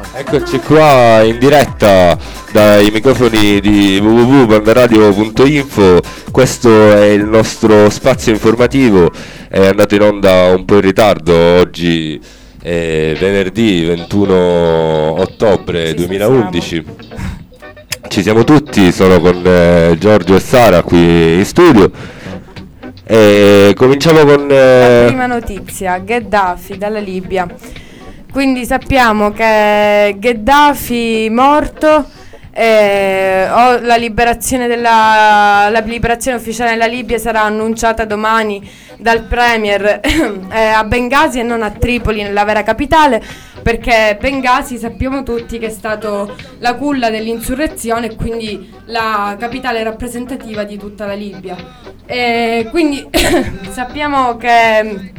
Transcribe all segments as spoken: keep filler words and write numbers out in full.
Eccoci qua in diretta dai microfoni di w w w punto bandaradio punto info. Questo è il nostro spazio informativo, è andato in onda un po' in ritardo. Oggi è venerdì ventuno ottobre duemilaundici. Ci siamo tutti, sono con eh, Giorgio e Sara qui in studio. E cominciamo con eh... la prima notizia: Gheddafi dalla Libia. Quindi sappiamo che Gheddafi morto, eh, o la liberazione della la liberazione ufficiale della Libia sarà annunciata domani dal premier eh, a Bengasi e non a Tripoli, nella vera capitale, perché Bengasi sappiamo tutti che è stato la culla dell'insurrezione e quindi la capitale rappresentativa di tutta la Libia. E quindi sappiamo che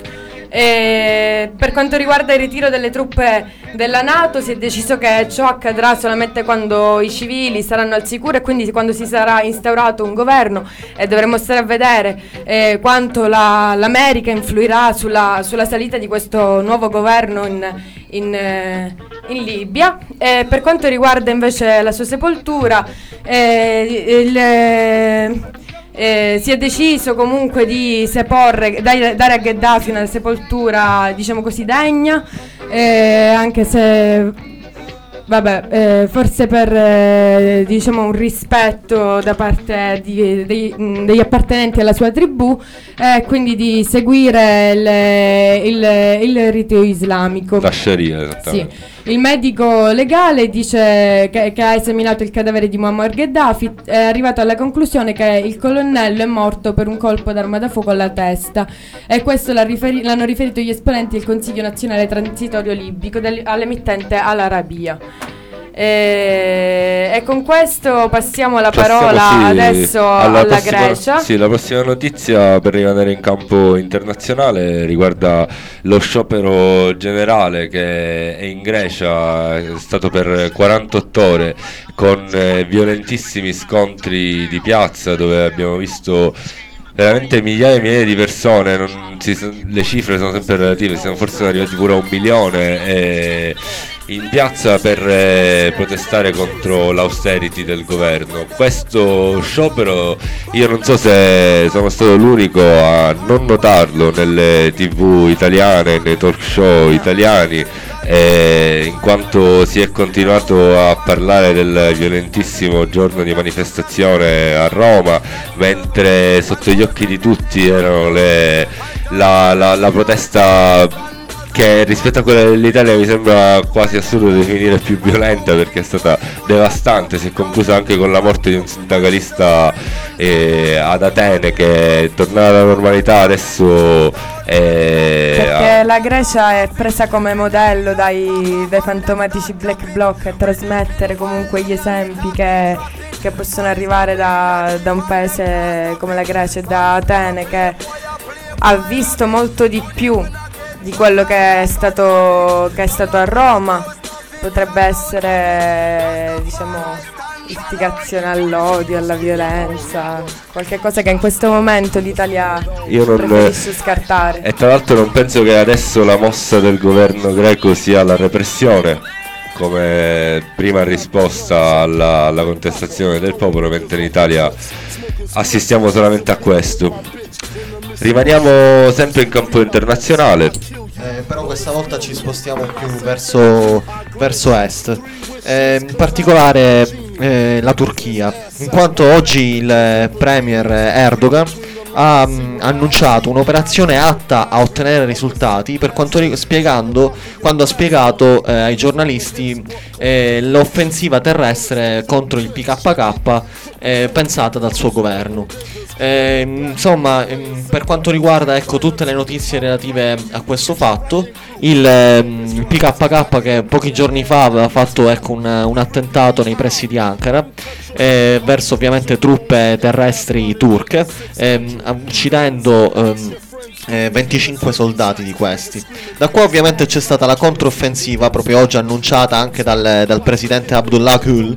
E per quanto riguarda il ritiro delle truppe della NATO, si è deciso che ciò accadrà solamente quando i civili saranno al sicuro e quindi quando si sarà instaurato un governo, e dovremo stare a vedere eh, quanto la, l'America influirà sulla, sulla salita di questo nuovo governo in, in, eh, in Libia. E per quanto riguarda invece la sua sepoltura, eh, il... Eh, Eh, si è deciso comunque di seporre, dare, dare a Gheddafi una sepoltura, diciamo così, degna, eh, anche se vabbè, eh, forse per eh, diciamo un rispetto da parte di, dei, mh, degli appartenenti alla sua tribù, e eh, quindi di seguire il, il, il rito islamico. La Sharia, esattamente. Sì. Il medico legale dice che, che ha esaminato il cadavere di Muammar Gheddafi, è arrivato alla conclusione che il colonnello è morto per un colpo d'arma da fuoco alla testa, e questo l'ha riferi- l'hanno riferito gli esponenti del Consiglio Nazionale Transitorio Libico del- all'emittente Al Arabiya. E, e con questo passiamo la parola adesso alla, alla prossima, Grecia. Sì, la prossima notizia, per rimanere in campo internazionale, riguarda lo sciopero generale che è in Grecia, è stato per quarantotto ore, con eh, violentissimi scontri di piazza, dove abbiamo visto veramente migliaia e migliaia di persone. Non si, le cifre sono sempre relative, siamo forse arrivati pure a un milione, e in piazza per eh, protestare contro l'austerity del governo. Questo sciopero, io non so se sono stato l'unico a non notarlo nelle tv italiane, nei talk show italiani, eh, in quanto si è continuato a parlare del violentissimo giorno di manifestazione a Roma, mentre sotto gli occhi di tutti erano le, la, la, la protesta che rispetto a quella dell'Italia mi sembra quasi assurdo definire più violenta, perché è stata devastante. Si è conclusa anche con la morte di un sindacalista eh, ad Atene, che è tornata alla normalità adesso. Eh, perché la Grecia è presa come modello dai, dai fantomatici black bloc a trasmettere comunque gli esempi che, che possono arrivare da, da un paese come la Grecia e da Atene, che ha visto molto di più di quello che è stato che è stato a Roma. Potrebbe essere, diciamo, istigazione all'odio, alla violenza, qualche cosa che in questo momento l'Italia Io non preferisce scartare. E tra l'altro non penso che adesso la mossa del governo greco sia la repressione come prima risposta alla, alla contestazione del popolo, mentre in Italia assistiamo solamente a questo. Rimaniamo sempre in campo internazionale, eh, però questa volta ci spostiamo più verso, verso est, eh, in particolare eh, la Turchia, in quanto oggi il premier Erdogan ha mh, annunciato un'operazione atta a ottenere risultati, per quanto rig- spiegando quando ha spiegato eh, ai giornalisti eh, l'offensiva terrestre contro il P K K eh, pensata dal suo governo. Eh, insomma, ehm, per quanto riguarda, ecco, tutte le notizie relative a questo fatto, il, ehm, il P K K, che pochi giorni fa aveva fatto, ecco, un, un attentato nei pressi di Ankara eh, verso ovviamente truppe terrestri turche, ehm, uccidendo ehm, eh, venticinque soldati di questi. Da qua ovviamente c'è stata la controffensiva, proprio oggi annunciata anche dal, dal presidente Abdullah Gül,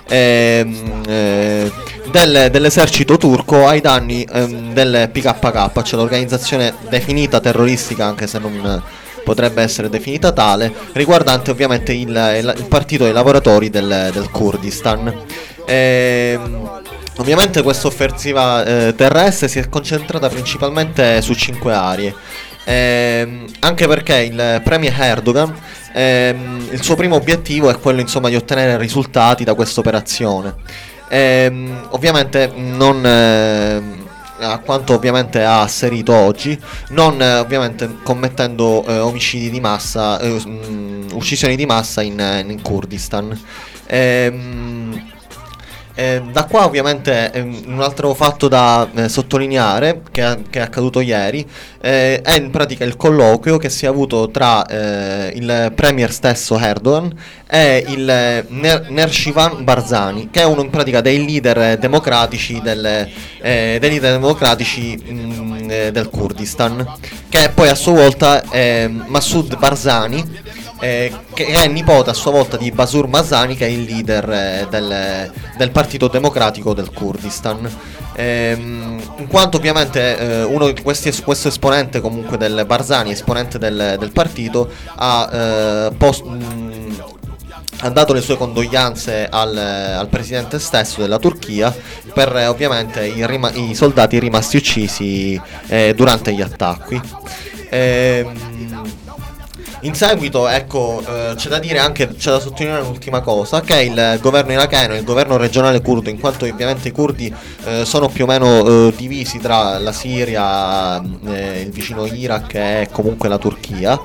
ehm, eh, del, dell'esercito turco ai danni ehm, del P K K, cioè l'organizzazione definita terroristica, anche se non, potrebbe essere definita tale, riguardante ovviamente il, il, il partito dei lavoratori del, del Kurdistan. Ehm, ovviamente questa offensiva eh, terrestre si è concentrata principalmente su cinque aree. Ehm, anche perché il premier Erdogan, ehm, il suo primo obiettivo è quello insomma di ottenere risultati da questa operazione. Ehm, ovviamente non eh, a quanto ovviamente ha asserito oggi, non eh, ovviamente commettendo eh, omicidi di massa, eh, mh, uccisioni di massa in, in Kurdistan. Ehm, Eh, da qua ovviamente eh, un altro fatto da eh, sottolineare che, che è accaduto ieri eh, è in pratica il colloquio che si è avuto tra eh, il premier stesso Erdogan e il eh, Ner- Nershivan Barzani, che è uno in pratica dei leader democratici del, eh, dei leader democratici mh, eh, del Kurdistan, che è poi a sua volta eh, Massoud Barzani, Eh, che è nipote a sua volta di Basur Barzani, che è il leader eh, del, del Partito Democratico del Kurdistan. Ehm, in quanto ovviamente eh, uno di questi es- questo esponente comunque del Barzani, esponente del, del partito, ha, eh, post- mh, ha dato le sue condoglianze al, al presidente stesso della Turchia per eh, ovviamente i, rima- i soldati rimasti uccisi eh, durante gli attacchi. Ehm, In seguito, ecco, eh, c'è da dire anche, c'è da sottolineare un'ultima cosa, che il governo iracheno e il governo regionale curdo, in quanto ovviamente i curdi eh, sono più o meno eh, divisi tra la Siria, eh, il vicino Iraq e comunque la Turchia.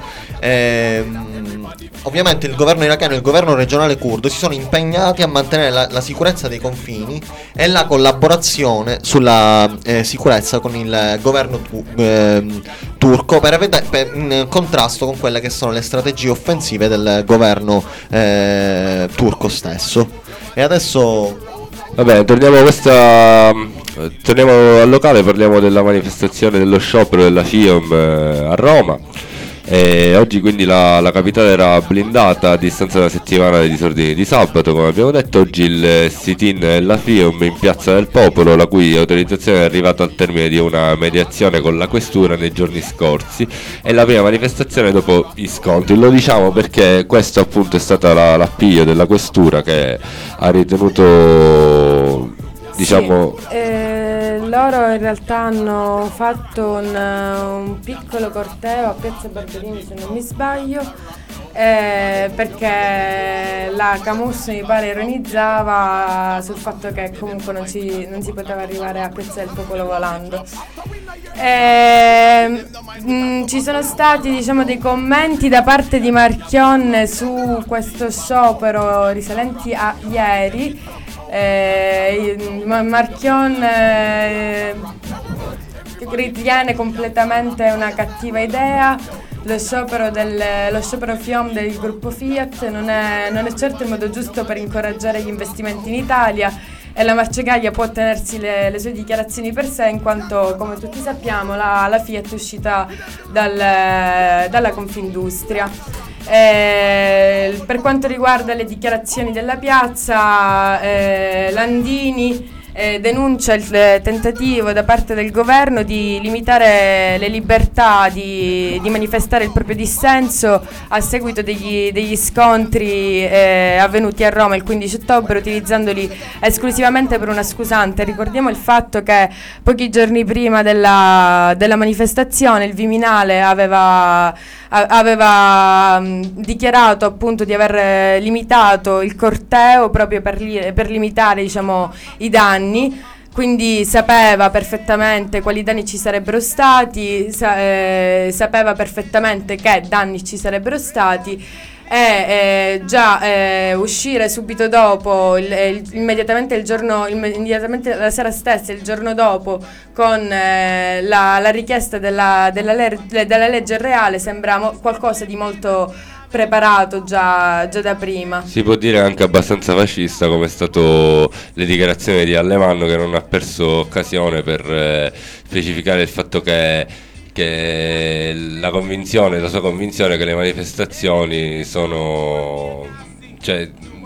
Ehm, ovviamente il governo iracheno e il governo regionale curdo si sono impegnati a mantenere la, la sicurezza dei confini e la collaborazione sulla eh, sicurezza con il governo tu- ehm, turco per, evita- per in contrasto con quelle che sono le strategie offensive del governo eh, turco stesso. E adesso Vabbè, torniamo a questa. Torniamo al locale, parliamo della manifestazione dello sciopero della FIOM eh, a Roma. E oggi quindi la, la capitale era blindata a distanza di una settimana dai disordini di sabato, come abbiamo detto. Oggi il sit-in della FIOM in Piazza del Popolo, la cui autorizzazione è arrivata al termine di una mediazione con la questura nei giorni scorsi, è la prima manifestazione dopo gli scontri. Lo diciamo perché questo appunto è stato la, l'appiglio della questura, che ha ritenuto, diciamo... Sì, eh, loro in realtà hanno fatto un, un piccolo corteo a Piazza Barberini, se non mi sbaglio, eh, perché la Camus mi pare ironizzava sul fatto che comunque non si, non si poteva arrivare a Piazza del Popolo volando. Eh, mh, ci sono stati, diciamo, dei commenti da parte di Marchionne su questo sciopero risalenti a ieri. Eh, Marchion eh, ritiene completamente una cattiva idea lo sciopero, del, lo sciopero FIOM del gruppo Fiat. Non è, non è certo il modo giusto per incoraggiare gli investimenti in Italia, e la Marcegaglia può tenersi le, le sue dichiarazioni per sé, in quanto, come tutti sappiamo, la, la Fiat è uscita dal, dalla Confindustria. Eh, per quanto riguarda le dichiarazioni della piazza, eh, Landini eh, denuncia il tentativo da parte del governo di limitare le libertà di, di manifestare il proprio dissenso a seguito degli, degli scontri eh, avvenuti a Roma il quindici ottobre, utilizzandoli esclusivamente per una scusante. Ricordiamo il fatto che pochi giorni prima della, della manifestazione il Viminale aveva aveva mh, dichiarato appunto di aver limitato il corteo proprio per, li- per limitare, diciamo, i danni. Quindi sapeva perfettamente quali danni ci sarebbero stati, sa- eh, sapeva perfettamente che danni ci sarebbero stati, e eh, già eh, uscire subito dopo, il, il, immediatamente il giorno, immediatamente la sera stessa, il giorno dopo, con eh, la, la richiesta della, della, le, della legge reale, sembra mo- qualcosa di molto preparato già, già da prima. Si può dire anche abbastanza fascista, come è stato le dichiarazioni di Alemanno, che non ha perso occasione per eh, specificare il fatto che che la convinzione, la sua convinzione che le manifestazioni sono, cioè,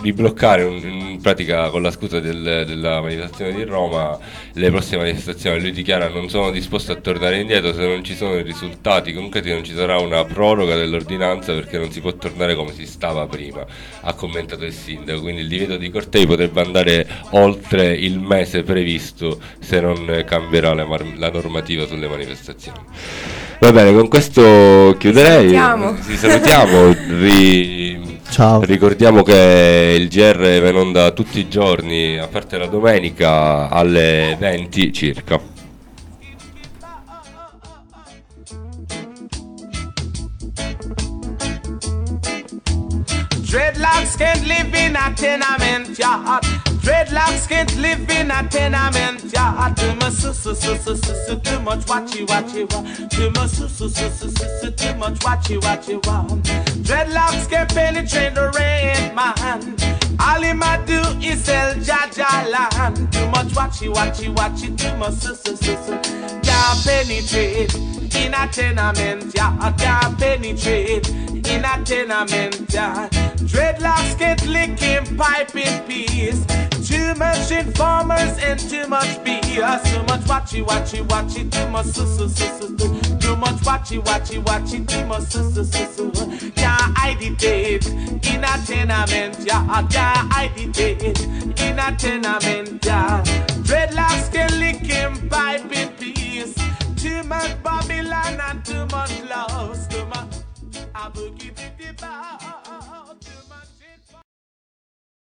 di bloccare un, in pratica con la scusa del, della manifestazione di Roma le prossime manifestazioni. Lui dichiara: non sono disposto a tornare indietro se non ci sono i risultati concreti, non ci sarà una proroga dell'ordinanza perché non si può tornare come si stava prima, ha commentato il sindaco. Quindi il divieto di cortei potrebbe andare oltre il mese previsto se non cambierà la, mar- la normativa sulle manifestazioni. Va bene, con questo chiuderei. Ci salutiamo. Ci salutiamo. Ri- Ciao. Ricordiamo che il G R va in onda tutti i giorni, a parte la domenica, alle venti circa. Dreadlocks can't live in a tenement yard. Dreadlocks can't live in a tenement yard. Too much su su su su su su, too much watchy watchy wa. Too much su su su su su su, too much watchy watchy wa. Dreadlocks can't penetrate the rain, man. All him a do is sell Jaja land. Too much watchy watchy watchy, too much su su su su. Can't penetrate in a tenement yard. Can't penetrate in a tenement yard. Dreadlocks get licking pipe in peace. Too much informers and too much B S. Too much watchy watchy watchy. Too much su su su su su. Too much watchy watchy watchy. Too much su su su su. Can't hide it in a tenement yard. Can't hide it in a tenement yard. Dreadlocks get licking pipe in peace. Too much Babylon and too much love. Too much. I boogie the bar.